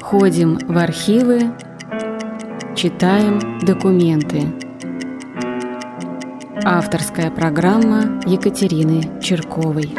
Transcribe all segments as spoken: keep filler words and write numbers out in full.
Ходим в архивы, читаем документы. Авторская программа Екатерины Чирковой.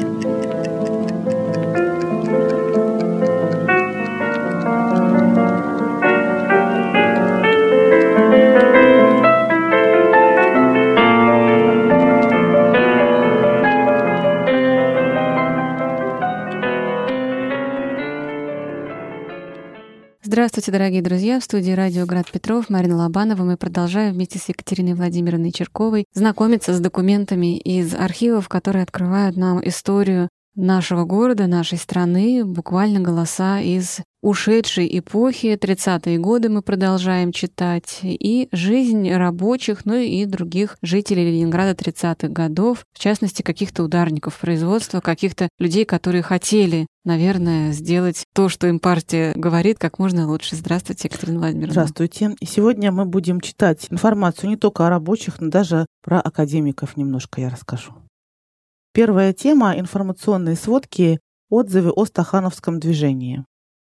Здравствуйте, дорогие друзья! В студии радио Град Петров Марина Лобанова. Мы продолжаем вместе с Екатериной Владимировной Чирковой знакомиться с документами из архивов, которые открывают нам историю нашего города, нашей страны, буквально голоса из ушедшей эпохи. тридцатые годы мы продолжаем читать, и жизнь рабочих, ну и других жителей Ленинграда тридцатых годов, в частности, каких-то ударников производства, каких-то людей, которые хотели, наверное, сделать то, что им партия говорит, как можно лучше. Здравствуйте, Екатерина Владимировна. Здравствуйте. И сегодня мы будем читать информацию не только о рабочих, но даже про академиков немножко я расскажу. Первая тема — информационные сводки, отзывы о стахановском движении.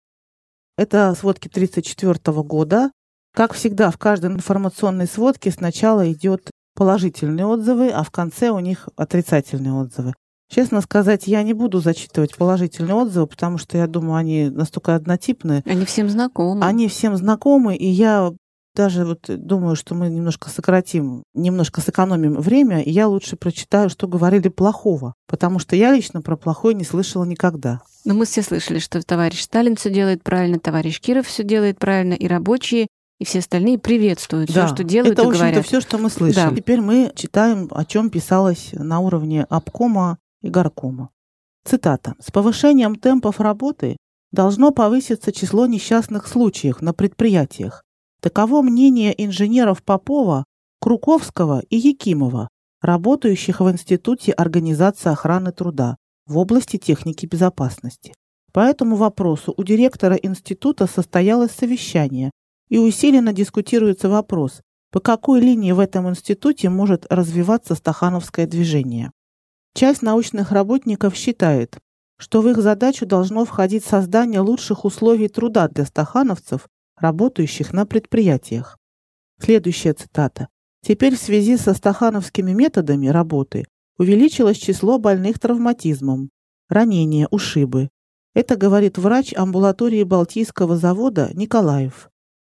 Это сводки тридцать четвёртого года. Как всегда, в каждой информационной сводке сначала идет положительные отзывы, а в конце у них отрицательные отзывы. Честно сказать, я не буду зачитывать положительные отзывы, потому что я думаю, они настолько однотипны. Они всем знакомы. Они всем знакомы, и я даже вот думаю, что мы немножко сократим, немножко сэкономим время, и я лучше прочитаю, что говорили плохого, потому что я лично про плохое не слышала никогда. Но мы все слышали, что товарищ Сталин все делает правильно, товарищ Киров все делает правильно, и рабочие, и все остальные приветствуют да, все, что делают это, и говорят. Это, в общем-то, все, что мы слышим. Да. Теперь мы читаем, о чем писалось на уровне обкома и горкома. Цитата. «С повышением темпов работы должно повыситься число несчастных случаев на предприятиях. Таково мнение инженеров Попова, Круковского и Якимова, работающих в Институте организации охраны труда в области техники безопасности. По этому вопросу у директора института состоялось совещание, и усиленно дискутируется вопрос, по какой линии в этом институте может развиваться стахановское движение. Часть научных работников считает, что в их задачу должно входить создание лучших условий труда для стахановцев, работающих на предприятиях». Следующая цитата. «Теперь в связи со стахановскими методами работы увеличилось число больных травматизмом, ранения, ушибы. Это говорит врач амбулатории Балтийского завода Николаев.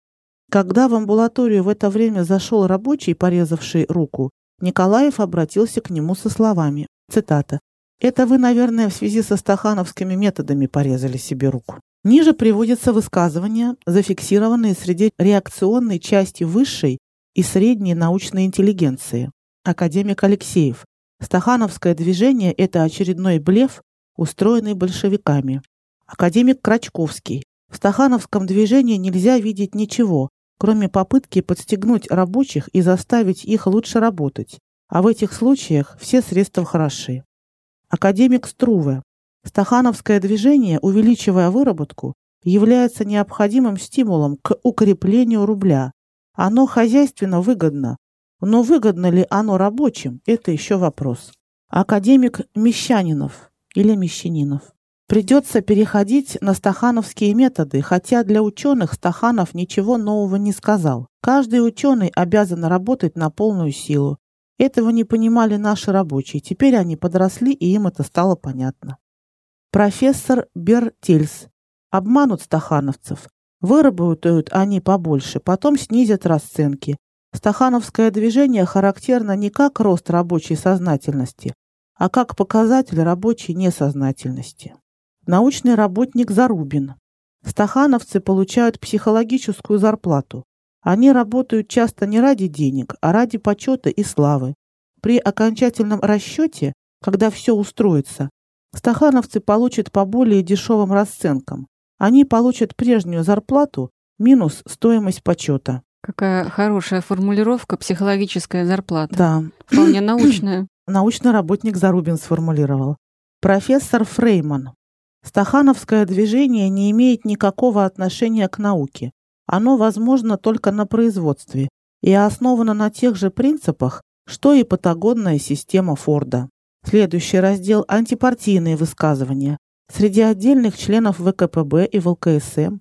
Когда в амбулаторию в это время зашел рабочий, порезавший руку, Николаев обратился к нему со словами, цитата, «Это вы, наверное, в связи со стахановскими методами порезали себе руку». Ниже приводятся высказывания, зафиксированные среди реакционной части высшей и средней научной интеллигенции. Академик Алексеев. Стахановское движение – это очередной блеф, устроенный большевиками. Академик Крачковский. В стахановском движении нельзя видеть ничего, кроме попытки подстегнуть рабочих и заставить их лучше работать, а в этих случаях все средства хороши. Академик Струве. Стахановское движение, увеличивая выработку, является необходимым стимулом к укреплению рубля. Оно хозяйственно выгодно, но выгодно ли оно рабочим – это еще вопрос. Академик Мещанинов или Мещанинов. Придется переходить на стахановские методы, хотя для ученых Стаханов ничего нового не сказал. Каждый ученый обязан работать на полную силу. Этого не понимали наши рабочие, теперь они подросли, и им это стало понятно. Профессор Бертельс. Обманут стахановцев. Выработают они побольше, потом снизят расценки. Стахановское движение характерно не как рост рабочей сознательности, а как показатель рабочей несознательности. Научный работник Зарубин. Стахановцы получают психологическую зарплату. Они работают часто не ради денег, а ради почета и славы. При окончательном расчете, когда все устроится, стахановцы получат по более дешевым расценкам. Они получат прежнюю зарплату минус стоимость почета. Какая хорошая формулировка, психологическая зарплата. Да. Вполне научная. Научный работник Зарубин сформулировал. Профессор Фрейман. Стахановское движение не имеет никакого отношения к науке. Оно возможно только на производстве и основано на тех же принципах, что и патагонная система Форда. Следующий раздел – антипартийные высказывания. Среди отдельных членов ВКПБ и ВЛКСМ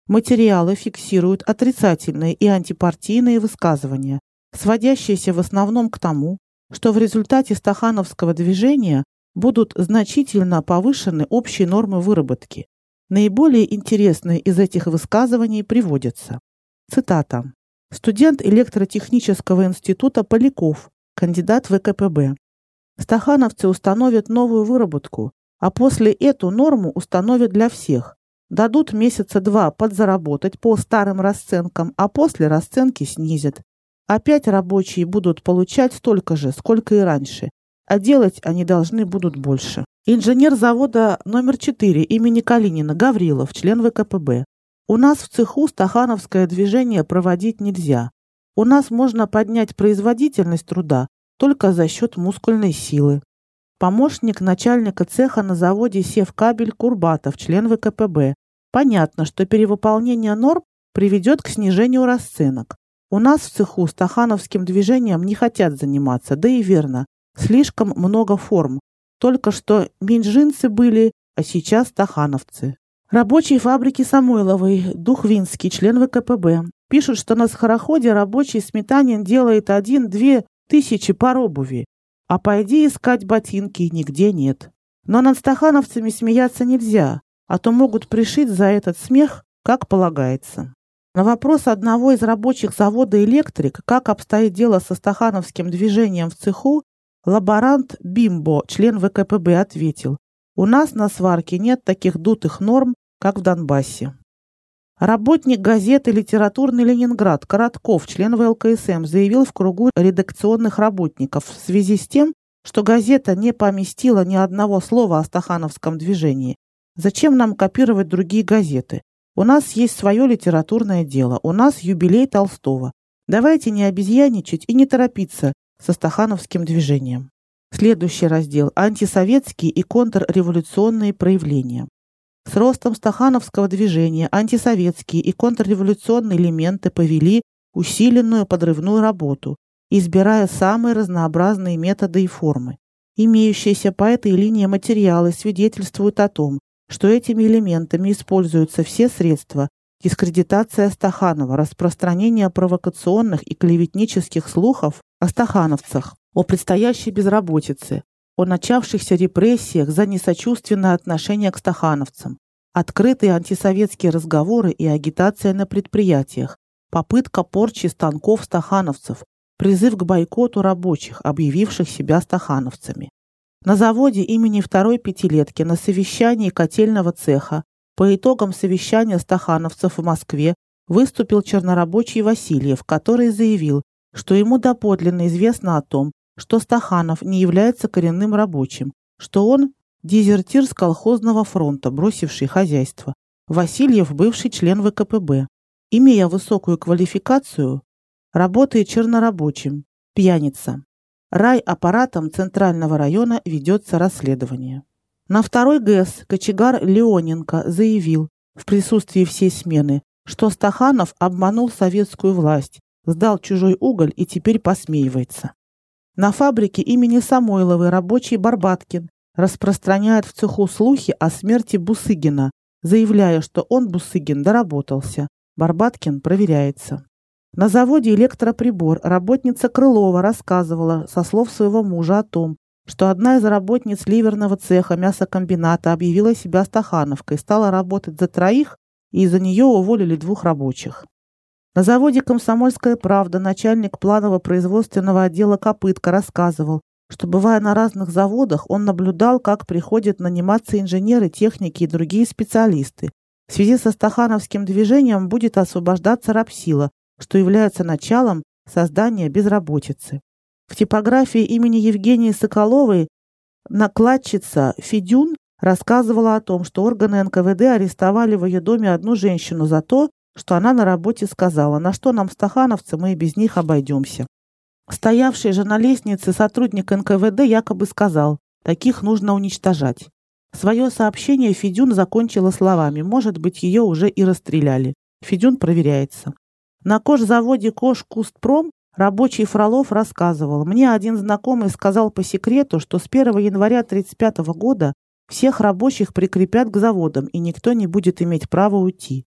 Материалы фиксируют отрицательные и антипартийные высказывания, сводящиеся в основном к тому, что в результате стахановского движения будут значительно повышены общие нормы выработки. Наиболее интересные из этих высказываний приводятся. Цитата. Студент электротехнического института Поляков, кандидат вэ ка пэ бэ. Стахановцы установят новую выработку, а после эту норму установят для всех. Дадут месяца два подзаработать по старым расценкам, а после расценки снизят. Опять рабочие будут получать столько же, сколько и раньше, а делать они должны будут больше. Инженер завода номер четыре имени Калинина Гаврилов, член вэ ка пэ бэ. У нас в цеху стахановское движение проводить нельзя. У нас можно поднять производительность труда только за счет мускульной силы. Помощник начальника цеха на заводе Севкабель Курбатов, член вэ ка пэ бэ. Понятно, что перевыполнение норм приведет к снижению расценок. У нас в цеху стахановским движением не хотят заниматься, да и верно, слишком много форм. Только что минжинцы были, а сейчас стахановцы. Рабочие фабрики Самойловой, Духвинский, член вэ ка пэ бэ, пишут, что на скороходе рабочий Сметанин делает один-две тысячи пар обуви, а пойди искать ботинки нигде нет. Но над стахановцами смеяться нельзя, а то могут пришить за этот смех, как полагается. На вопрос одного из рабочих завода «Электрик», как обстоит дело со стахановским движением в цеху, лаборант Бимбо, член вэ ка пэ бэ, ответил: «У нас на сварке нет таких дутых норм, как в Донбассе». Работник газеты «Литературный Ленинград» Коротков, член вэ эл ка эс эм, заявил в кругу редакционных работников в связи с тем, что газета не поместила ни одного слова о стахановском движении. Зачем нам копировать другие газеты? У нас есть свое литературное дело, у нас юбилей Толстого. Давайте не обезьяничать и не торопиться со стахановским движением. Следующий раздел – антисоветские и контрреволюционные проявления. С ростом стахановского движения антисоветские и контрреволюционные элементы повели усиленную подрывную работу, избирая самые разнообразные методы и формы. Имеющиеся по этой линии материалы свидетельствуют о том, что этими элементами используются все средства: дискредитация Стаханова, распространение провокационных и клеветнических слухов о стахановцах, о предстоящей безработице, о начавшихся репрессиях за несочувственное отношение к стахановцам, открытые антисоветские разговоры и агитация на предприятиях, попытка порчи станков стахановцев, призыв к бойкоту рабочих, объявивших себя стахановцами. На заводе имени второй пятилетки на совещании котельного цеха по итогам совещания стахановцев в Москве выступил чернорабочий Васильев, который заявил, что ему доподлинно известно о том, что Стаханов не является коренным рабочим, что он дезертир с колхозного фронта, бросивший хозяйство. Васильев – бывший член вэ ка пэ бэ. Имея высокую квалификацию, работает чернорабочим, пьяница. Райаппаратом Центрального района ведется расследование. На второй ГЭС кочегар Леоненко заявил в присутствии всей смены, что Стаханов обманул советскую власть, сдал чужой уголь и теперь посмеивается. На фабрике имени Самойловой рабочий Барбаткин распространяет в цеху слухи о смерти Бусыгина, заявляя, что он, Бусыгин, доработался. Барбаткин проверяется. На заводе «Электроприбор» работница Крылова рассказывала со слов своего мужа о том, что одна из работниц ливерного цеха мясокомбината объявила себя стахановкой, стала работать за троих, и из-за нее уволили двух рабочих. На заводе «Комсомольская правда» начальник планово-производственного отдела Копытко рассказывал, что, бывая на разных заводах, он наблюдал, как приходят наниматься инженеры, техники и другие специалисты. В связи со стахановским движением будет освобождаться рабсила, что является началом создания безработицы. В типографии имени Евгении Соколовой накладчица Федюн рассказывала о том, что органы эн ка вэ дэ арестовали в ее доме одну женщину за то, что она на работе сказала, на что нам, стахановцы, мы и без них обойдемся. Стоявший же на лестнице сотрудник эн ка вэ дэ якобы сказал, таких нужно уничтожать. Свое сообщение Федюн закончила словами, может быть, ее уже и расстреляли. Федюн проверяется. На кожзаводе Кожкустпром рабочий Фролов рассказывал, мне один знакомый сказал по секрету, что с первого января тысяча девятьсот тридцать пятого года всех рабочих прикрепят к заводам, и никто не будет иметь права уйти.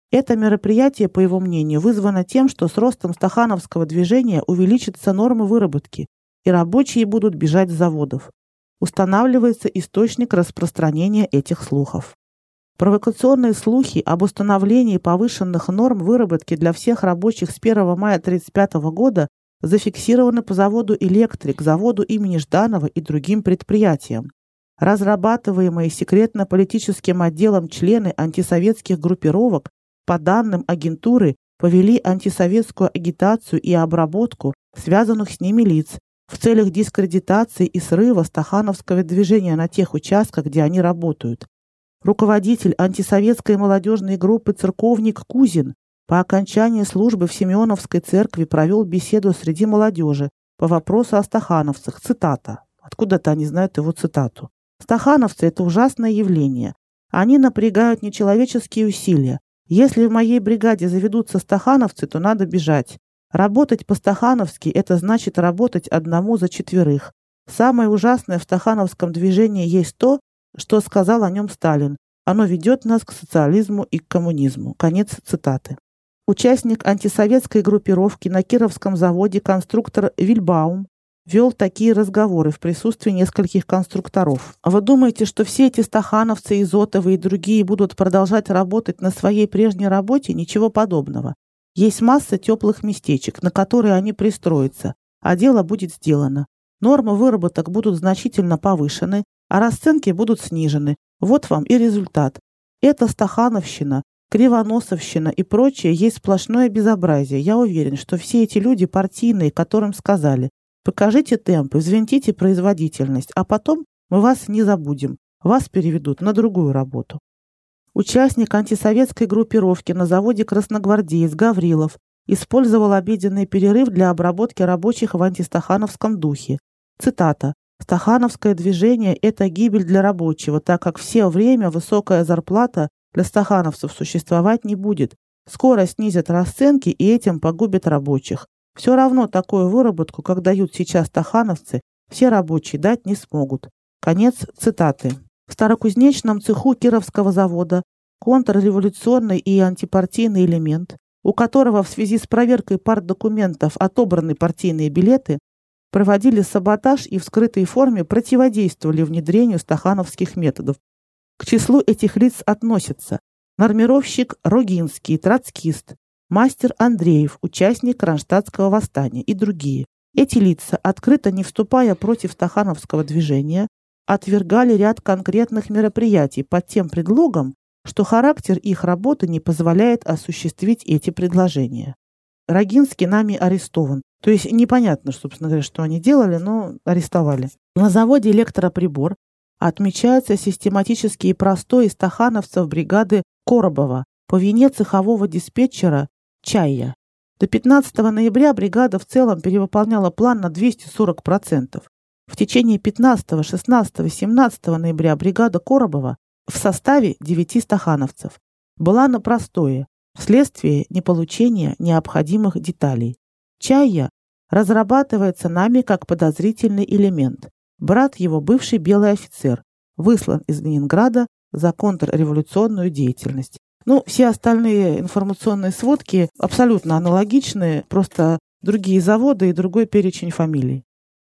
Это мероприятие, по его мнению, вызвано тем, что с ростом стахановского движения увеличатся нормы выработки, и рабочие будут бежать с заводов. Устанавливается источник распространения этих слухов. Провокационные слухи об установлении повышенных норм выработки для всех рабочих с первого мая тысяча девятьсот тридцать пятого года зафиксированы по заводу «Электрик», заводу имени Жданова и другим предприятиям. Разрабатываемые секретно-политическим отделом члены антисоветских группировок по данным агентуры повели антисоветскую агитацию и обработку связанных с ними лиц в целях дискредитации и срыва стахановского движения на тех участках, где они работают. Руководитель антисоветской молодежной группы «Церковник» Кузин по окончании службы в Симеоновской церкви провел беседу среди молодежи по вопросу о стахановцах. Цитата. Откуда-то они знают его цитату. «Стахановцы – это ужасное явление. Они напрягают нечеловеческие усилия. Если в моей бригаде заведутся стахановцы, то надо бежать. Работать по-стахановски – это значит работать одному за четверых. Самое ужасное в стахановском движении есть то, что сказал о нем Сталин. Оно ведет нас к социализму и к коммунизму». Конец цитаты. Участник антисоветской группировки на Кировском заводе конструктор Вильбаум вел такие разговоры в присутствии нескольких конструкторов. Вы думаете, что все эти стахановцы, Изотовы и другие будут продолжать работать на своей прежней работе? Ничего подобного. Есть масса теплых местечек, на которые они пристроятся, а дело будет сделано. Нормы выработок будут значительно повышены, а расценки будут снижены. Вот вам и результат. Это стахановщина, кривоносовщина и прочее есть сплошное безобразие. Я уверен, что все эти люди партийные, которым сказали: покажите темпы, взвинтите производительность, а потом мы вас не забудем. Вас переведут на другую работу. Участник антисоветской группировки на заводе «Красногвардеец» Гаврилов использовал обеденный перерыв для обработки рабочих в антистахановском духе. Цитата. «Стахановское движение – это гибель для рабочего, так как все время высокая зарплата для стахановцев существовать не будет. Скоро снизят расценки и этим погубят рабочих. Все равно такую выработку, как дают сейчас стахановцы, все рабочие дать не смогут». Конец цитаты. В Старокузнечном цеху Кировского завода контрреволюционный и антипартийный элемент, у которого в связи с проверкой партдокументов отобраны партийные билеты, проводили саботаж и в скрытой форме противодействовали внедрению стахановских методов. К числу этих лиц относятся нормировщик Рогинский, троцкист, мастер Андреев, участник Кронштадтского восстания и другие. Эти лица, открыто не вступая против стахановского движения, отвергали ряд конкретных мероприятий под тем предлогом, что характер их работы не позволяет осуществить эти предложения. Рогинский нами арестован. То есть непонятно, собственно говоря, что они делали, но арестовали. На заводе «Электроприбор» отмечается систематический простой стахановцев бригады Коробова по вине цехового диспетчера Чая. До пятнадцатого ноября бригада в целом перевыполняла план на двести сорок процентов. В течение пятнадцатого, шестнадцатого, семнадцатого ноября бригада Коробова в составе девяти стахановцев была на простое вследствие неполучения необходимых деталей. Чая разрабатывается нами как подозрительный элемент. Брат его бывший белый офицер, выслан из Ленинграда за контрреволюционную деятельность. Ну, все остальные информационные сводки абсолютно аналогичные, просто другие заводы и другой перечень фамилий.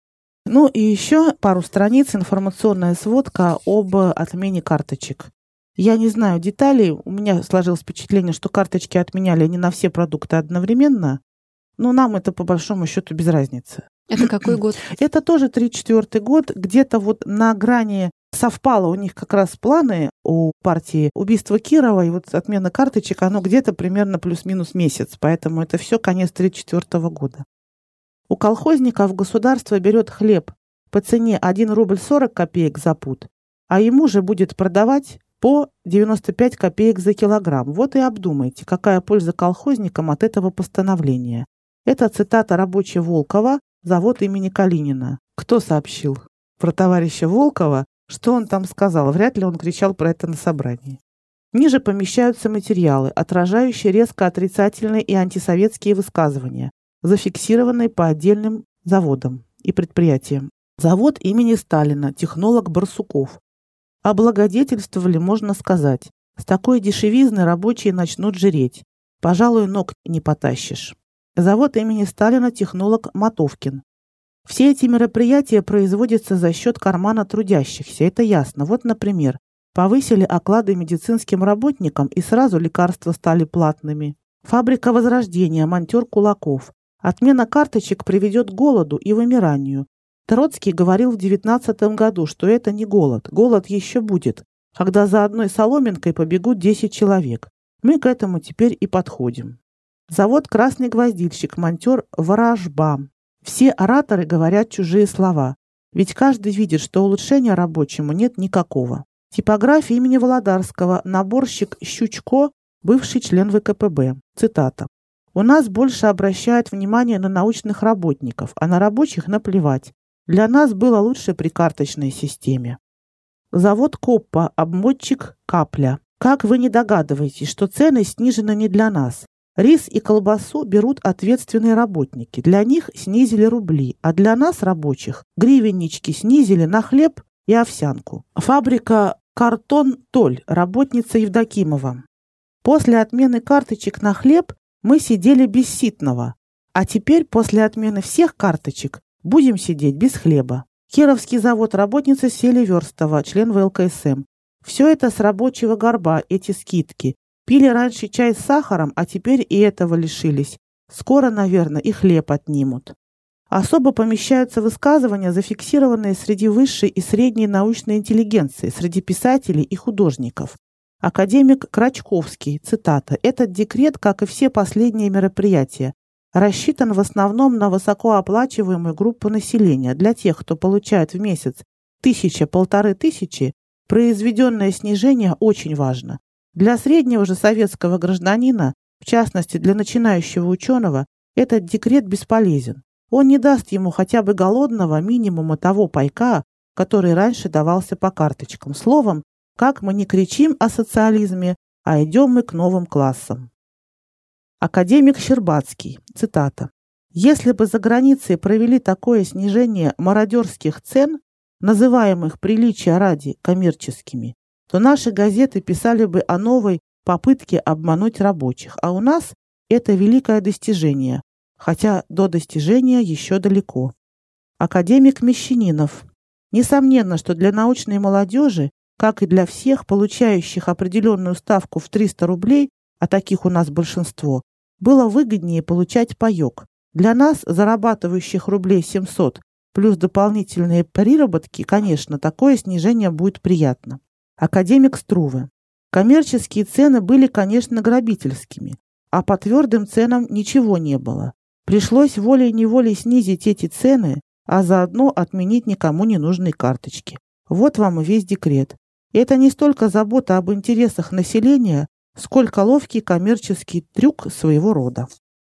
Ну и еще пару страниц информационная сводка об отмене карточек. Я не знаю деталей, у меня сложилось впечатление, что карточки отменяли не на все продукты одновременно, но нам это по большому счету без разницы. Это какой год? Это тоже тридцать четвёртый год, где-то вот на грани совпало у них как раз планы у партии убийства Кирова и вот отмена карточек, оно где-то примерно плюс-минус месяц, поэтому это все конец тридцать четвёртого года. У колхозников государство берет хлеб по цене один рубль сорок копеек за пуд, а ему же будет продавать по девяносто пять копеек за килограмм. Вот и обдумайте, какая польза колхозникам от этого постановления. Это цитата рабочего Волкова, завод имени Калинина. Кто сообщил про товарища Волкова? Что он там сказал? Вряд ли он кричал про это на собрании. Ниже помещаются материалы, отражающие резко отрицательные и антисоветские высказывания, зафиксированные по отдельным заводам и предприятиям. Завод имени Сталина, технолог Барсуков. Облагодетельствовали, можно сказать, С такой дешевизной рабочие начнут жиреть. Пожалуй, ног не потащишь. Завод имени Сталина технолог Мотовкин. Все эти мероприятия производятся за счет кармана трудящихся, это ясно. Вот, например, повысили оклады медицинским работникам и сразу лекарства стали платными. Фабрика Возрождения, монтер Кулаков. Отмена карточек приведет к голоду и вымиранию. Троцкий говорил в девятнадцатом году, что это не голод. Голод еще будет, когда за одной соломинкой побегут десять человек. Мы к этому теперь и подходим. Завод «Красный гвоздильщик», монтер Ворожба. Все ораторы говорят чужие слова, ведь каждый видит, что улучшения рабочему нет никакого. Типография имени Володарского, наборщик Щучко, бывший член вэ ка пэ бэ. Цитата. «У нас больше обращают внимание на научных работников, а на рабочих наплевать. Для нас было лучше при карточной системе». Завод Коппа, обмотчик Капля. Как вы не догадываетесь, что цены снижены не для нас? Рис и колбасу берут ответственные работники. Для них снизили рубли, а для нас, рабочих, гривеннички снизили на хлеб и овсянку. Фабрика «Картон Толь», работница Евдокимова. После отмены карточек на хлеб мы сидели без ситного, а теперь после отмены всех карточек будем сидеть без хлеба. Кировский завод, работница Селиверстова, член вэ эл ка эс эм. Все это с рабочего горба, эти скидки. Пили раньше чай с сахаром, а теперь и этого лишились. Скоро, наверное, и хлеб отнимут. Особо помещаются высказывания, зафиксированные среди высшей и средней научной интеллигенции, среди писателей и художников. Академик Крачковский, цитата, «Этот декрет, как и все последние мероприятия, рассчитан в основном на высокооплачиваемую группу населения. Для тех, кто получает в месяц тысяча-полторы тысячи, произведенное снижение очень важно. Для среднего же советского гражданина, в частности для начинающего ученого, этот декрет бесполезен. Он не даст ему хотя бы голодного минимума того пайка, который раньше давался по карточкам. Словом, как мы не кричим о социализме, а идем мы к новым классам». Академик Щербацкий, цитата, «Если бы за границей провели такое снижение мародерских цен, называемых приличия ради коммерческими, то наши газеты писали бы о новой попытке обмануть рабочих, а у нас это великое достижение, хотя до достижения еще далеко». Академик Мещанинов. Несомненно, что для научной молодежи, как и для всех, получающих определенную ставку в триста рублей, а таких у нас большинство, было выгоднее получать паёк. Для нас, зарабатывающих рублей семьсот, плюс дополнительные приработки, конечно, такое снижение будет приятно. Академик Струве. Коммерческие цены были, конечно, грабительскими, а по твердым ценам ничего не было. Пришлось волей-неволей снизить эти цены, а заодно отменить никому не нужные карточки. Вот вам и весь декрет. Это не столько забота об интересах населения, сколько ловкий коммерческий трюк своего рода.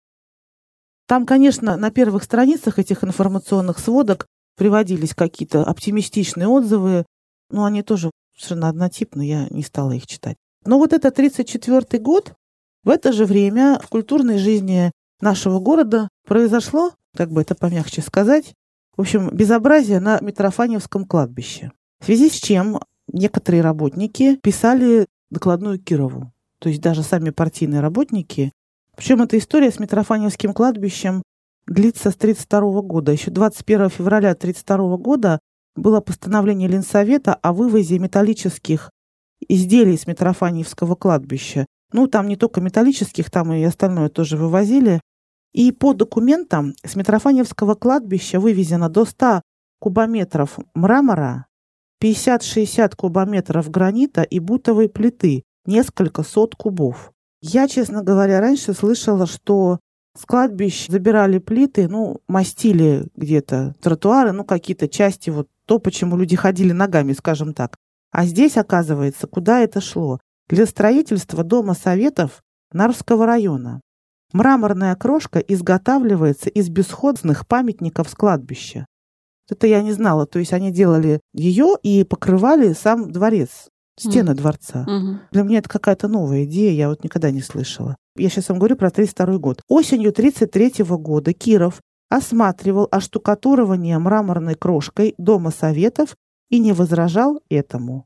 Там, конечно, на первых страницах этих информационных сводок приводились какие-то оптимистичные отзывы, но они тоже совершенно однотипны, я не стала их читать. Но вот это тридцать четвёртый год, в это же время в культурной жизни нашего города произошло, как бы это помягче сказать, в общем, безобразие на Митрофаневском кладбище. В связи с чем некоторые работники писали докладную Кирову. То есть даже сами партийные работники. Причем эта история с Митрофаневским кладбищем длится с тридцать второго года. Еще двадцать первого февраля тридцать второго года было постановление Ленсовета о вывозе металлических изделий с Митрофаневского кладбища. Ну, там не только металлических, там и остальное тоже вывозили. И по документам с Митрофаневского кладбища вывезено до ста кубометров мрамора, пятьдесят-шестьдесят кубометров гранита и бутовой плиты, несколько сот кубов. Я, честно говоря, раньше слышала, что с кладбищ забирали плиты, ну, мастили где-то тротуары, ну, какие-то части, вот то, почему люди ходили ногами, скажем так. А здесь, оказывается, куда это шло? Для строительства Дома Советов Нарвского района. Мраморная крошка изготавливается из бесхозных памятников с кладбища. Это я не знала. То есть они делали ее и покрывали сам дворец, стены mm. дворца. Mm-hmm. Для меня это какая-то новая идея, я вот никогда не слышала. Я сейчас вам говорю про тридцать второй год. Осенью тридцать третьего года Киров осматривал оштукатурование мраморной крошкой Дома Советов и не возражал этому.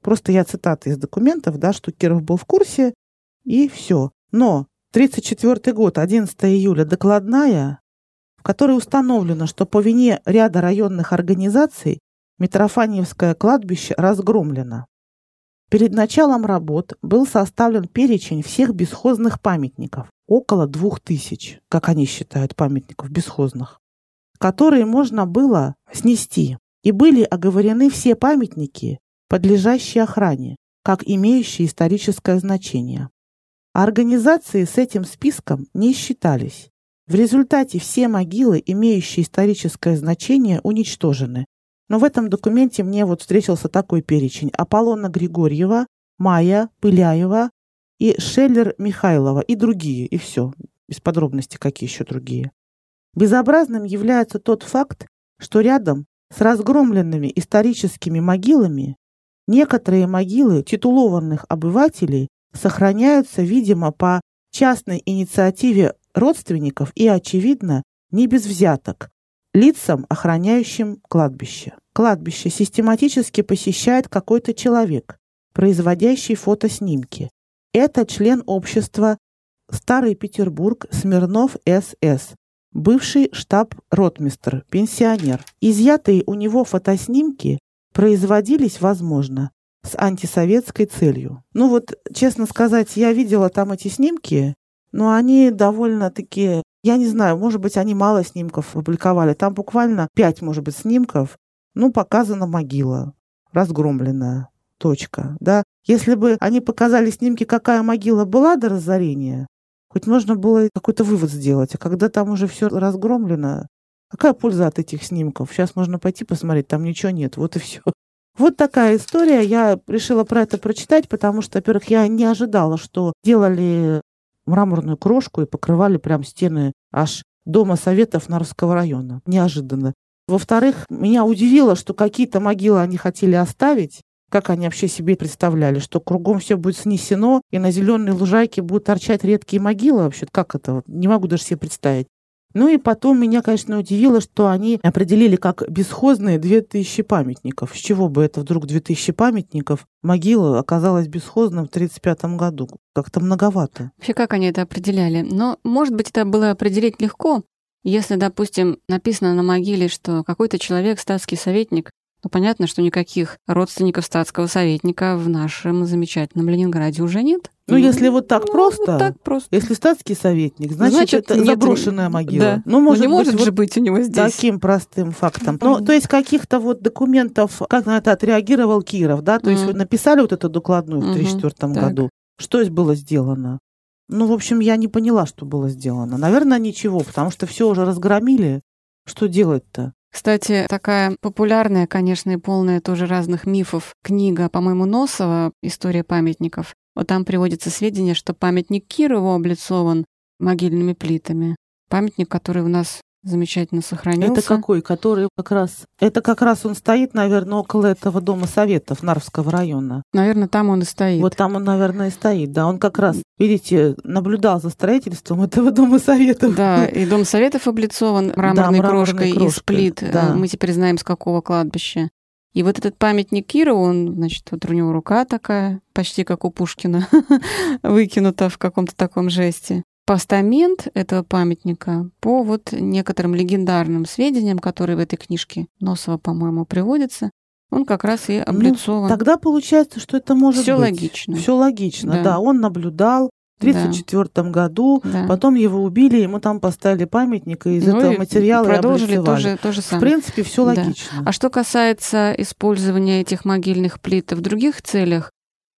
Просто я цитаты из документов, да, что Киров был в курсе, и все. Но тридцать четвёртый год, одиннадцатого июля, докладная, в которой установлено, что по вине ряда районных организаций Митрофаньевское кладбище разгромлено. Перед началом работ был составлен перечень всех бесхозных памятников, около двух тысяч, как они считают, памятников бесхозных, которые можно было снести. И были оговорены все памятники, подлежащие охране, как имеющие историческое значение. Организации с этим списком не считались. В результате все могилы, имеющие историческое значение, уничтожены. Но в этом документе мне вот встретился такой перечень: Аполлона Григорьева, Майя Пыляева и Шеллер Михайлова и другие, и все. Без подробностей, какие еще другие. Безобразным является тот факт, что рядом с разгромленными историческими могилами некоторые могилы титулованных обывателей сохраняются, видимо, по частной инициативе родственников и, очевидно, не без взяток, лицам, охраняющим кладбище. Кладбище систематически посещает какой-то человек, производящий фотоснимки. Это член общества «Старый Петербург» Смирнов С С, бывший штаб-ротмистр, пенсионер. Изъятые у него фотоснимки производились, возможно, с антисоветской целью. Ну вот, честно сказать, я видела там эти снимки, но они довольно-таки, я не знаю, может быть, они мало снимков публиковали. Там буквально пять, может быть, снимков. Ну, показана могила, разгромленная, точка. Да? Если бы они показали снимки, какая могила была до разорения, хоть можно было какой-то вывод сделать. А когда там уже все разгромлено, какая польза от этих снимков? Сейчас можно пойти посмотреть, там ничего нет, вот и все. Вот такая история. Я решила про это прочитать, потому что, во-первых, я не ожидала, что делали мраморную крошку и покрывали прям стены аж Дома Советов Нарвского района. Неожиданно. Во-вторых, меня удивило, что какие-то могилы они хотели оставить. Как они вообще себе представляли, что кругом все будет снесено, и на зеленой лужайке будут торчать редкие могилы вообще? Как это? Не могу даже себе представить. Ну и потом меня, конечно, удивило, что они определили как бесхозные две тысячи памятников. С чего бы это вдруг две тысячи памятников могила оказалась бесхозным в тридцать пятом году? Как-то многовато. Вообще, как они это определяли? Но, может быть, это было определить легко, если, допустим, написано на могиле, что какой-то человек, статский советник, ну, понятно, что никаких родственников статского советника в нашем замечательном Ленинграде уже нет. Ну, ну если вот так ну, просто, вот так просто, если статский советник, значит, значит это нет, заброшенная могила. Да. Ну, может, ну, не может быть, же вот быть у него здесь. Таким простым фактом. Ну, то есть каких-то вот документов, как на это отреагировал Киров, да? То mm. есть вы написали вот эту докладную в тридцать четвёртом mm-hmm. году. Что здесь было сделано? Ну, в общем, я не поняла, что было сделано. Наверное, ничего, потому что все уже разгромили. Что делать-то? Кстати, такая популярная, конечно, и полная тоже разных мифов книга, по-моему, Носова «История памятников». Вот там приводится сведения, что памятник Кирову облицован могильными плитами. Памятник, который у нас замечательно сохранился. Это какой? Который как раз... Это как раз он стоит, наверное, около этого Дома Советов Нарвского района. Наверное, там он и стоит. Вот там он, наверное, и стоит, да. Он как раз, видите, наблюдал за строительством этого Дома Советов. Да, и Дом Советов облицован мраморной, да, крошкой, крошкой из плит. Да. Мы теперь знаем, с какого кладбища. И вот этот памятник Кирову, он, значит, вот у него рука такая, почти как у Пушкина, выкинута в каком-то таком жесте. Постамент этого памятника, по вот некоторым легендарным сведениям, которые в этой книжке Носова, по-моему, приводятся, он как раз и облицован. Ну, тогда получается, что это может Всё быть. логично. Все логично, да. да. Он наблюдал в тридцать четвёртом да. году, да. потом его убили, ему там поставили памятник, и из ну этого и материала продолжили тоже то же самое. В принципе, все да. логично. А что касается использования этих могильных плит в других целях,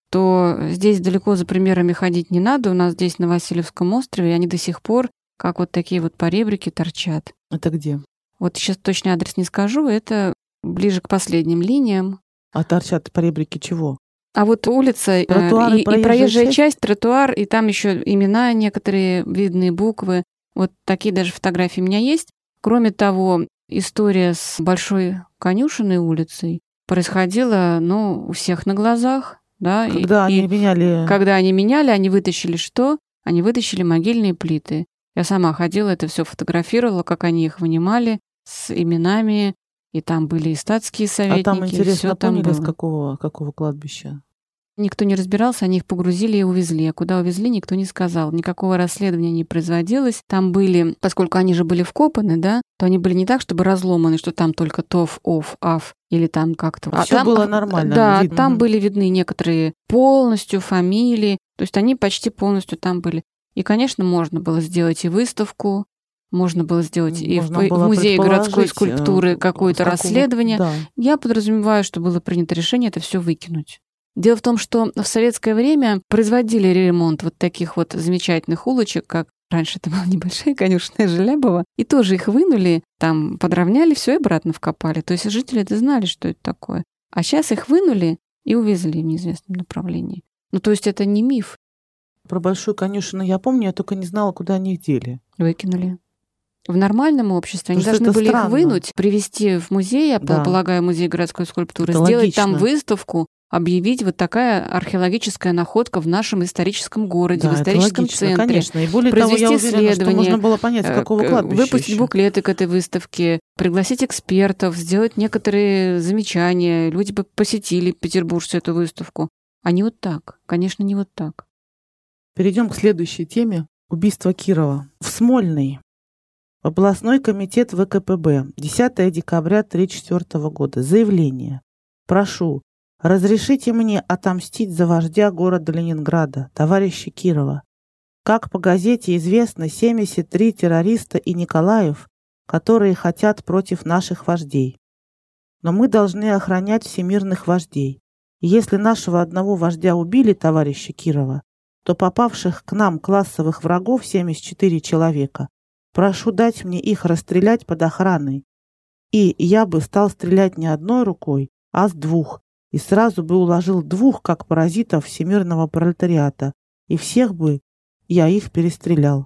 то здесь далеко за примерами ходить не надо. У нас здесь на Васильевском острове они до сих пор, как вот такие вот поребрики, торчат. Это где? Вот сейчас точный адрес не скажу, это ближе к последним линиям. А торчат поребрики чего? А вот улица Тротуар и, и проезжая, проезжая часть? часть, тротуар, и там еще имена некоторые, видные буквы. Вот такие даже фотографии у меня есть. Кроме того, история с Большой Конюшенной улицей происходила, ну, у всех на глазах. Да, когда и, они и меняли... Когда они меняли, они вытащили что? Они вытащили могильные плиты. Я сама ходила, это все фотографировала, как они их вынимали с именами и там были и статские советники. А там, интересно, всё там поняли, с было. какого, какого кладбища? Никто не разбирался, они их погрузили и увезли. А куда увезли, никто не сказал. Никакого расследования не производилось. Там были, поскольку они же были вкопаны, да, то они были не так, чтобы разломаны, что там только ТОВ, ОВ, АВ или там как-то. А там было нормально. Да, видно. там Угу. были видны некоторые полностью фамилии. То есть они почти полностью там были. И, конечно, можно было сделать и выставку, можно было сделать и в, Можно в было Музее городской предположить, скульптуры э, какое-то какого- расследование. Да. Я подразумеваю, что было принято решение это все выкинуть. Дело в том, что в советское время производили ремонт вот таких вот замечательных улочек, как раньше это была небольшая конюшня Желябова, и тоже их вынули, там подровняли все и обратно вкопали. То есть жители это знали, что это такое. А сейчас их вынули и увезли в неизвестном направлении. Ну, то есть это не миф. Про Большую конюшину я помню, я только не знала, куда они их дели. Выкинули. В нормальном обществе они Потому что должны это были странно. их вынуть, привезти в музей, я Да. полагаю, музей городской скульптуры, Это сделать там логично. выставку, объявить вот такая археологическая находка в нашем историческом городе, Да, в это историческом логично, центре. конечно. И более того, произвести я уверена, что исследование, можно было понять, с э, какого к- кладбища выпустить еще. буклеты к этой выставке, пригласить экспертов, сделать некоторые замечания. Люди бы посетили петербуржцу эту выставку. А не вот так. Конечно, не вот так. Перейдем к следующей теме. Убийство Кирова. В Смольный. Областной комитет ВКПБ. десятое декабря тысяча девятьсот тридцать четвёртого года. Заявление. Прошу, разрешите мне отомстить за вождя города Ленинграда, товарища Кирова. Как по газете известно, семьдесят три террориста и Николаев, которые хотят против наших вождей. Но мы должны охранять всемирных вождей. И если нашего одного вождя убили, товарища Кирова, то попавших к нам классовых врагов семьдесят четыре человека, прошу дать мне их расстрелять под охраной. И я бы стал стрелять не одной рукой, а с двух, и сразу бы уложил двух, как паразитов всемирного пролетариата, и всех бы я их перестрелял.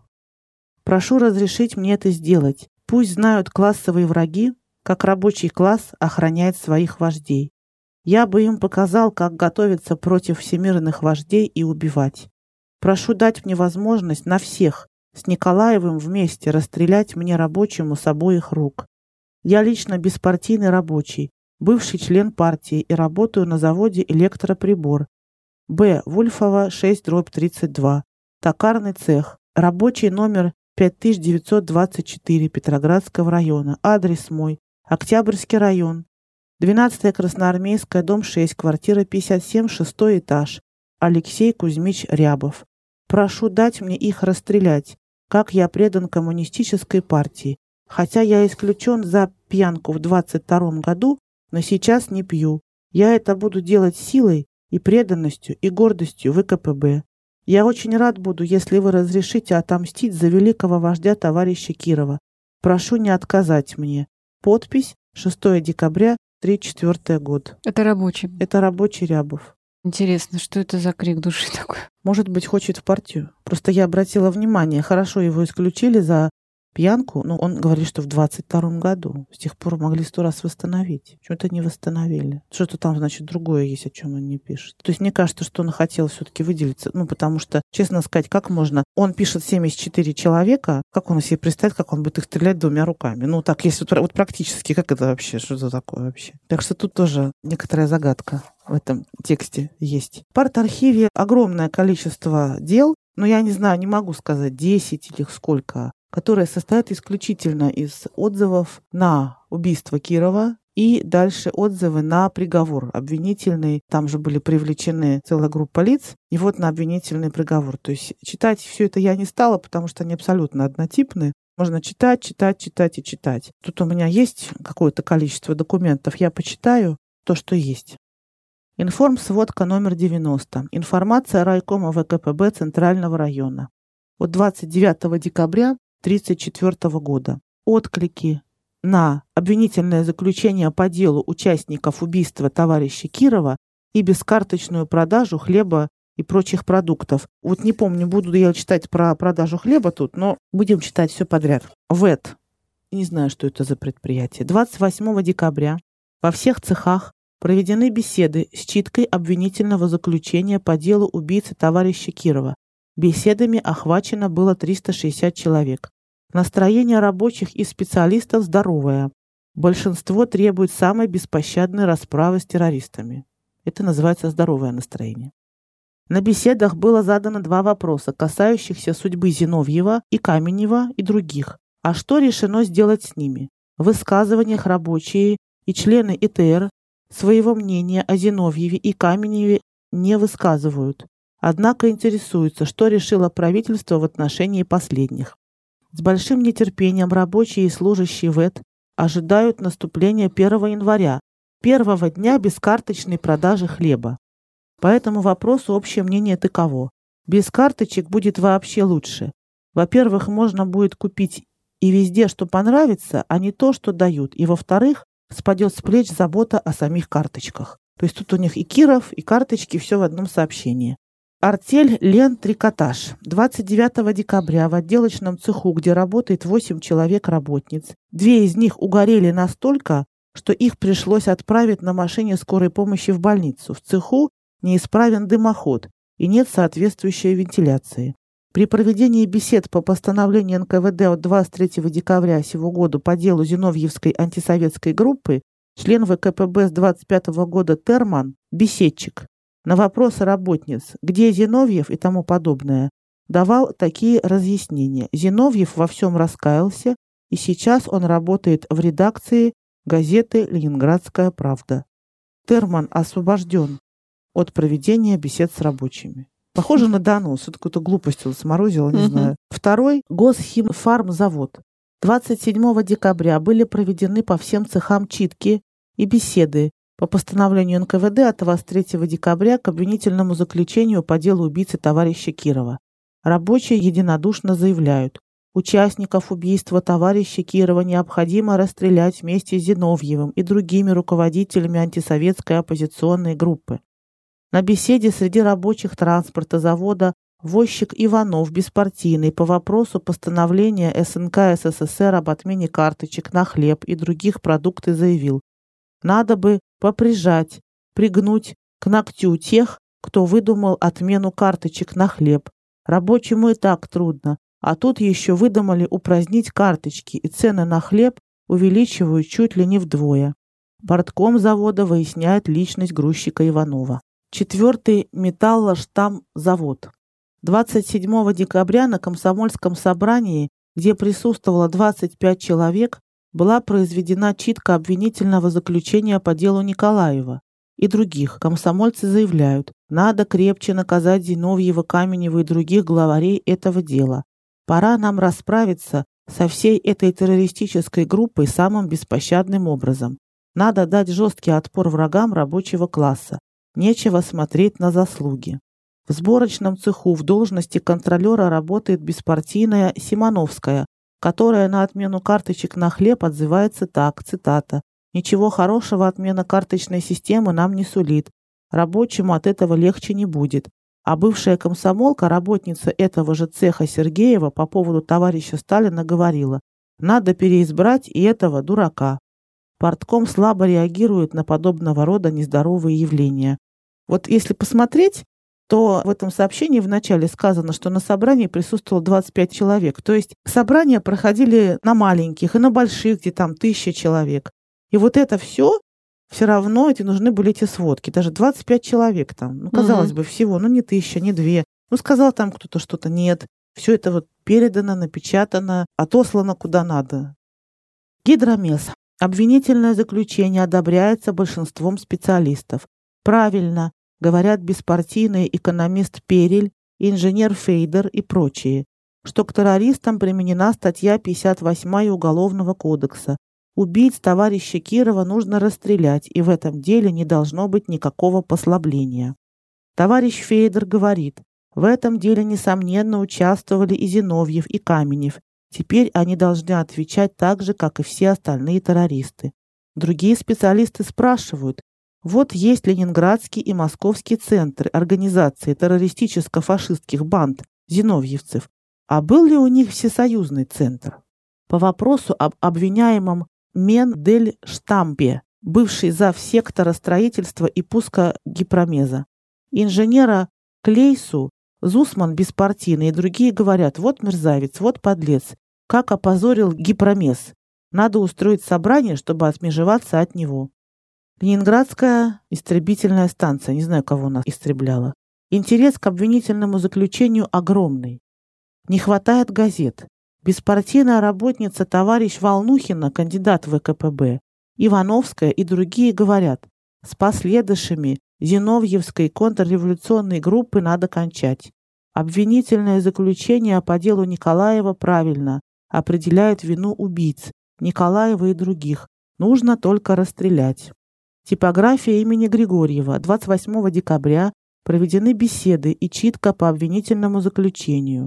Прошу разрешить мне это сделать. Пусть знают классовые враги, как рабочий класс охраняет своих вождей. Я бы им показал, как готовиться против всемирных вождей и убивать. Прошу дать мне возможность на всех с Николаевым вместе расстрелять мне рабочему с обоих рук. Я лично беспартийный рабочий, бывший член партии и работаю на заводе «Электроприбор». Б. Вульфова, шесть дробь тридцать два. Токарный цех. Рабочий номер пять тысяч девятьсот двадцать четыре Петроградского района. Адрес мой. Октябрьский район. двенадцатая Красноармейская, дом шесть, квартира пятьдесят семь, шестой этаж. Алексей Кузьмич Рябов. Прошу дать мне их расстрелять, как я предан коммунистической партии. Хотя я исключен за пьянку в двадцать втором году, но сейчас не пью. Я это буду делать силой и преданностью и гордостью ВКПБ. Я очень рад буду, если вы разрешите отомстить за великого вождя товарища Кирова. Прошу не отказать мне. Подпись шестое декабря тридцать четвёртый год. Это рабочий. Это рабочий Рябов. Интересно, что это за крик души такой? Может быть, хочет в партию. Просто я обратила внимание, хорошо его исключили за пьянку, но он говорит, что в двадцать втором году. С тех пор могли сто раз восстановить. Почему-то не восстановили. Что-то там, значит, другое есть, о чем он не пишет. То есть мне кажется, что он хотел все-таки выделиться. Ну, потому что, честно сказать, как можно? Он пишет семьдесят четыре человека. Как он себе представит, как он будет их стрелять двумя руками? Ну, так, если вот, вот практически, как это вообще? Что это такое вообще? Так что тут тоже некоторая загадка в этом тексте есть. В парт-архиве огромное количество дел, но я не знаю, не могу сказать, десять или сколько, которые состоят исключительно из отзывов на убийство Кирова и дальше отзывы на приговор обвинительный. Там же были привлечены целая группа лиц, и вот на обвинительный приговор. То есть читать все это я не стала, потому что они абсолютно однотипны. Можно читать, читать, читать и читать. Тут у меня есть какое-то количество документов, я почитаю то, что есть. Информсводка номер девяносто. Информация райкома ВКПБ Центрального района. От двадцать девятого декабря тысяча девятьсот тридцать четвёртого года. Отклики на обвинительное заключение по делу участников убийства товарища Кирова и бескарточную продажу хлеба и прочих продуктов. Вот не помню, буду я читать про продажу хлеба тут, но будем читать все подряд. ВЭТ. Не знаю, что это за предприятие. двадцать восьмого декабря во всех цехах проведены беседы с читкой обвинительного заключения по делу убийцы товарища Кирова. Беседами охвачено было триста шестьдесят человек. Настроение рабочих и специалистов здоровое. Большинство требует самой беспощадной расправы с террористами. Это называется здоровое настроение. На беседах было задано два вопроса, касающихся судьбы Зиновьева и Каменева и других. А что решено сделать с ними? В высказываниях рабочие и члены И Тэ Эр своего мнения о Зиновьеве и Каменеве не высказывают. Однако интересуются, что решило правительство в отношении последних. С большим нетерпением рабочие и служащие вэ э тэ ожидают наступления первого января, первого дня бескарточной продажи хлеба. По этому вопросу общее мнение таково. Без карточек будет вообще лучше. Во-первых, можно будет купить и везде, что понравится, а не то, что дают. И во-вторых, спадет с плеч забота о самих карточках. То есть тут у них и Киров, и карточки, все в одном сообщении. Артель Лен Трикотаж. двадцать девятого декабря в отделочном цеху, где работает восемь человек-работниц, две из них угорели настолько, что их пришлось отправить на машине скорой помощи в больницу. В цеху неисправен дымоход и нет соответствующей вентиляции. При проведении бесед по постановлению эн ка вэ дэ от двадцать третьего декабря сего года по делу Зиновьевской антисоветской группы член вэ ка пэ бэ с двадцать пятого года Терман, беседчик, на вопросы работниц, где Зиновьев и тому подобное, давал такие разъяснения. Зиновьев во всем раскаялся, и сейчас он работает в редакции газеты «Ленинградская правда». Терман освобожден от проведения бесед с рабочими. Похоже на донос. Это какую-то глупость он сморозил, не знаю. Второй – Госхимфармзавод. двадцать седьмого декабря были проведены по всем цехам читки и беседы по постановлению эн ка вэ дэ от двадцать третьего декабря к обвинительному заключению по делу убийцы товарища Кирова. Рабочие единодушно заявляют, участников убийства товарища Кирова необходимо расстрелять вместе с Зиновьевым и другими руководителями антисоветской оппозиционной группы. На беседе среди рабочих транспорта завода возчик Иванов, беспартийный, по вопросу постановления эс эн ка эс эс эс эр об отмене карточек на хлеб и других продукты заявил, надо бы поприжать, пригнуть к ногтю тех, кто выдумал отмену карточек на хлеб. Рабочему и так трудно, а тут еще выдумали упразднить карточки, и цены на хлеб увеличивают чуть ли не вдвое. Портком завода выясняет личность грузчика Иванова. Четвертый металлоштамзавод. двадцать седьмого декабря на комсомольском собрании, где присутствовало двадцать пять человек, была произведена читка обвинительного заключения по делу Николаева и других. Комсомольцы заявляют, надо крепче наказать Зиновьева, Каменева и других главарей этого дела. Пора нам расправиться со всей этой террористической группой самым беспощадным образом. Надо дать жесткий отпор врагам рабочего класса. Нечего смотреть на заслуги. В сборочном цеху в должности контролера работает беспартийная Симоновская, которая на отмену карточек на хлеб отзывается так, цитата, «Ничего хорошего отмена карточной системы нам не сулит. Рабочему от этого легче не будет». А бывшая комсомолка, работница этого же цеха Сергеева, по поводу товарища Сталина говорила, «Надо переизбрать и этого дурака». Портком слабо реагирует на подобного рода нездоровые явления. Вот если посмотреть, то в этом сообщении вначале сказано, что на собрании присутствовало двадцать пять человек. То есть собрания проходили на маленьких и на больших, где там тысяча человек. И вот это все, все равно эти нужны были эти сводки. Даже двадцать пять человек там. Ну, казалось угу. бы, всего, ну не тысяча, не две. Ну, сказал там кто-то что-то, нет. Все это вот передано, напечатано, отослано куда надо. Гидромес. Обвинительное заключение одобряется большинством специалистов. Правильно, говорят беспартийный экономист Перель, инженер Фейдер и прочие, что к террористам применена статья пятьдесят восемь Уголовного кодекса. Убийц товарища Кирова нужно расстрелять, и в этом деле не должно быть никакого послабления. Товарищ Фейдер говорит, в этом деле, несомненно, участвовали и Зиновьев, и Каменев. Теперь они должны отвечать так же, как и все остальные террористы. Другие специалисты спрашивают, вот есть ленинградский и московский центры организации террористическо-фашистских банд зиновьевцев, а был ли у них всесоюзный центр? По вопросу об обвиняемом Мендельштампе, бывший зав. Сектора строительства и пуска Гипромеза, инженера Клейсу, Зусман беспартийный и другие говорят, вот мерзавец, вот подлец, как опозорил Гипромез. Надо устроить собрание, чтобы отмежеваться от него. Ленинградская истребительная станция, не знаю, кого она истребляла. Интерес к обвинительному заключению огромный. Не хватает газет. Беспартийная работница товарищ Волнухина, кандидат в вэ ка пэ бэ, Ивановская и другие говорят, с последующими Зиновьевской контрреволюционной группы надо кончать. Обвинительное заключение по делу Николаева правильно определяет вину убийц, Николаева и других. Нужно только расстрелять. Типография имени Григорьева. двадцать восьмого декабря проведены беседы и читка по обвинительному заключению.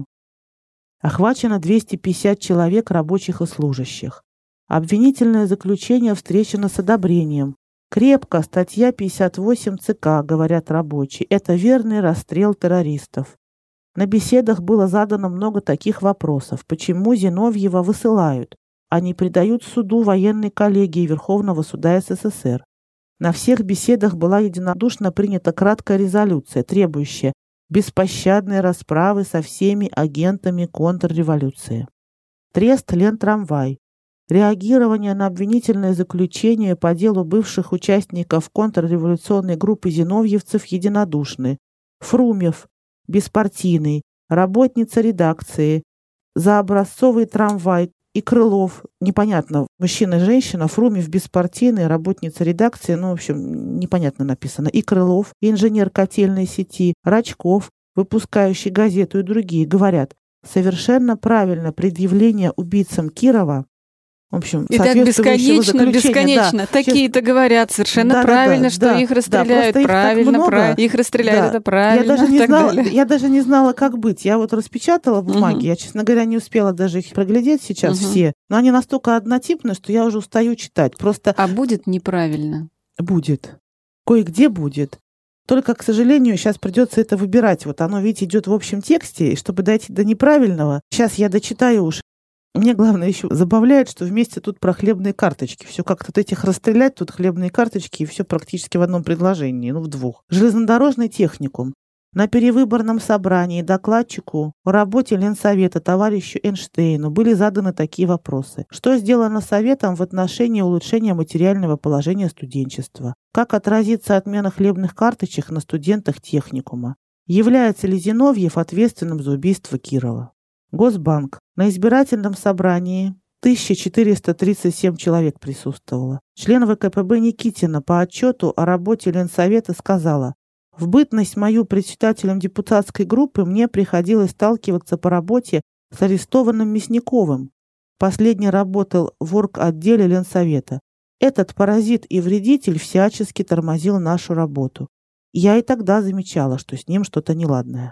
Охвачено двести пятьдесят человек рабочих и служащих. Обвинительное заключение встречено с одобрением. Крепко, статья пятьдесят восемь ЦК, говорят рабочие. Это верный расстрел террористов. На беседах было задано много таких вопросов. Почему Зиновьева высылают, а не предают суду военной коллегии Верховного суда эс эс эс эр? На всех беседах была единодушно принята краткая резолюция, требующая беспощадной расправы со всеми агентами контрреволюции. Трест Лентрамвай. Реагирование на обвинительное заключение по делу бывших участников контрреволюционной группы зиновьевцев единодушны. Фрумев, беспартийный, работница редакции, за образцовый трамвай и Крылов, непонятно, мужчина и женщина, Фрумев беспартийный, работница редакции, ну, в общем, непонятно написано, и Крылов, и инженер котельной сети, Рачков, выпускающий газету и другие, говорят, совершенно правильно предъявление убийцам Кирова. В общем, и так бесконечно, бесконечно. Да. Такие-то говорят совершенно да, правильно, да, да, что да, их расстреляют, да, правильно, их, прав... их расстреляют, да. Это правильно. Я даже, не так знала, далее. я даже не знала, как быть. Я вот распечатала бумаги, угу. Я, честно говоря, не успела даже их проглядеть сейчас угу. все, но они настолько однотипны, что я уже устаю читать. Просто... А будет неправильно? Будет. Кое-где будет. Только, к сожалению, сейчас придется это выбирать. Вот оно, видите, идет в общем тексте, и чтобы дойти до неправильного, сейчас я дочитаю уж. Мне, главное, еще забавляет, что вместе тут про хлебные карточки. Все как тут этих расстрелять, тут хлебные карточки, и все практически в одном предложении, ну, в двух. Железнодорожный техникум. На перевыборном собрании докладчику о работе Ленсовета товарищу Эйнштейну были заданы такие вопросы. Что сделано Советом в отношении улучшения материального положения студенчества? Как отразится отмена хлебных карточек на студентах техникума? Является ли Зиновьев ответственным за убийство Кирова? Госбанк. На избирательном собрании тысяча четыреста тридцать семь человек присутствовало. Член вэ ка пэ бэ Никитина по отчету о работе Ленсовета сказала, в бытность мою председателем депутатской группы мне приходилось сталкиваться по работе с арестованным Мясниковым. Последний работал в орготделе Ленсовета. Этот паразит и вредитель всячески тормозил нашу работу. Я и тогда замечала, что с ним что-то неладное.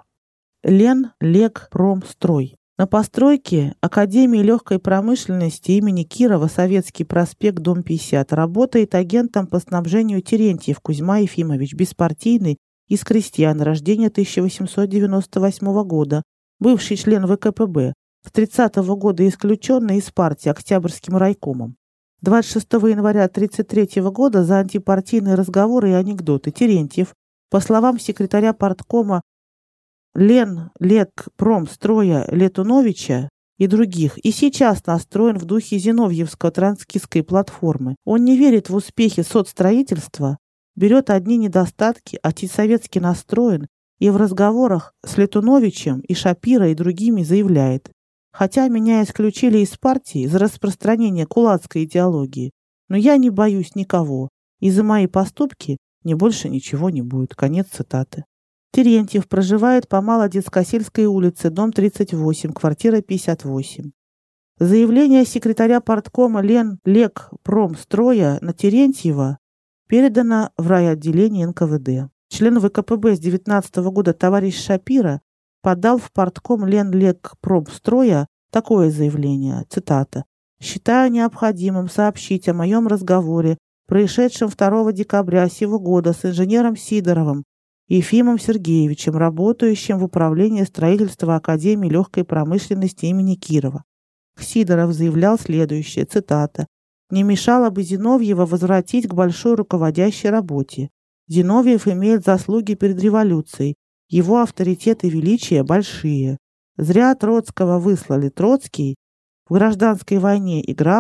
Лен Лег Промстрой. На постройке Академии легкой промышленности имени Кирова, Советский проспект, дом пятьдесят, работает агентом по снабжению Терентьев Кузьма Ефимович, беспартийный, из крестьян, рождения тысяча восемьсот девяносто восьмого года, бывший член вэ ка пэ бэ, с тридцатого года исключенный из партии Октябрьским райкомом. двадцать шестого января тридцать третьего года за антипартийные разговоры и анекдоты Терентьев, по словам секретаря парткома Лен Лег Промстроя Летуновича и других, и сейчас настроен в духе Зиновьевско-троцкистской платформы. Он не верит в успехи соцстроительства, берет одни недостатки, антисоветски настроен и в разговорах с Летуновичем и Шапиро и другими заявляет, хотя меня исключили из партии за распространение кулацкой идеологии, но я не боюсь никого, и за мои поступки мне больше ничего не будет. Конец цитаты. Терентьев проживает по Молодецко-Сельской улице, дом тридцать восемь, квартира пятьдесят восемь. Заявление секретаря парткома Лен Лег Промстроя на Терентьева передано в райотделение эн ка вэ дэ. Член вэ ка пэ бэ с девятнадцатого года товарищ Шапиро подал в партком Лен Лег Промстроя такое заявление, цитата, «Считаю необходимым сообщить о моем разговоре, происшедшем второго декабря сего года с инженером Сидоровым Ефимом Сергеевичем, работающим в управлении строительства Академии легкой промышленности имени Кирова. Сидоров заявлял следующее, цитата, «Не мешало бы Зиновьева возвратить к большой руководящей работе. Зиновьев имеет заслуги перед революцией, его авторитет и величие большие. Зря Троцкого выслали. Троцкий в гражданской войне играл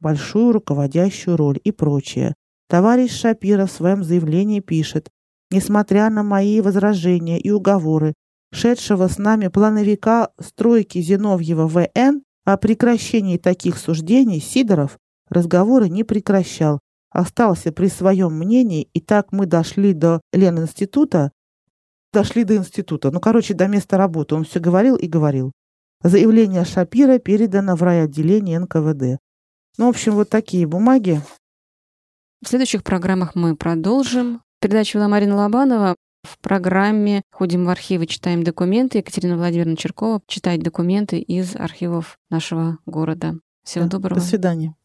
большую руководящую роль и прочее. Товарищ Шапира в своем заявлении пишет: «Несмотря на мои возражения и уговоры шедшего с нами плановика стройки Зиновьева В Н о прекращении таких суждений, Сидоров разговоры не прекращал, остался при своем мнении, и так мы дошли до Ленинститута, дошли до института, ну, короче, до места работы. Он все говорил и говорил. Заявление Шапира передано в райотделение Н К В Д». Ну, в общем, вот такие бумаги. В следующих программах мы продолжим. Передачу вела Марина Лобанова. В программе «Ходим в архивы, читаем документы» Екатерина Владимировна Чиркова читает документы из архивов нашего города. Всего Да. доброго. До свидания.